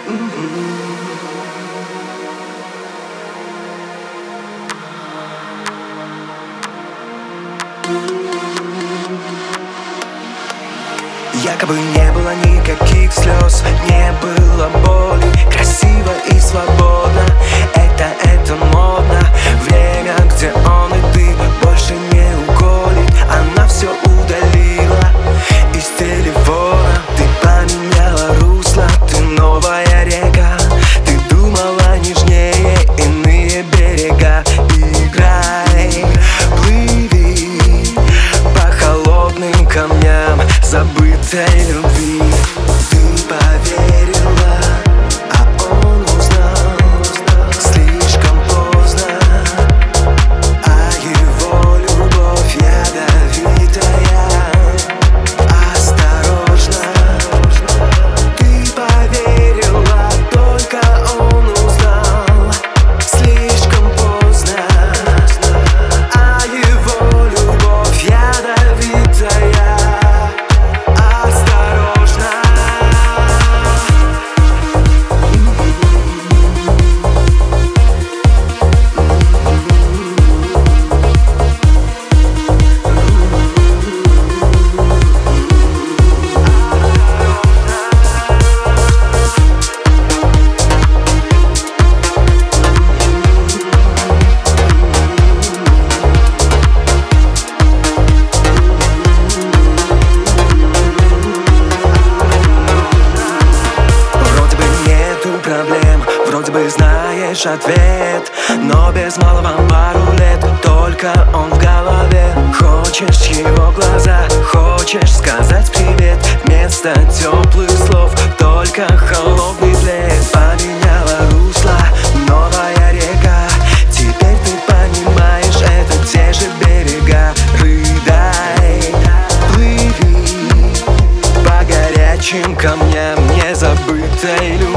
Якобы не было никаких слез, не было боли. Красиво и свободно, это модно. Время, где он и ты больше не уколет. Она все удалила из телефона. Ты поменяла русло, ты новая река. Ты думала нежнее иные берега. Играй, плыви по холодным камням забытой любви. Ты поверила, а он узнал слишком поздно. А его любовь ядовитая. Осторожно, ты поверила, только он узнал слишком поздно. А его любовь ядовитая. Вроде бы знаешь ответ, но без малого пару лет. Только он в голове. Хочешь его глаза, хочешь сказать привет. Вместо теплых слов только холодный плед. Поменяла русло, новая река. Теперь ты понимаешь, это те же берега. Рыдай, плыви по горячим камням незабытой любви.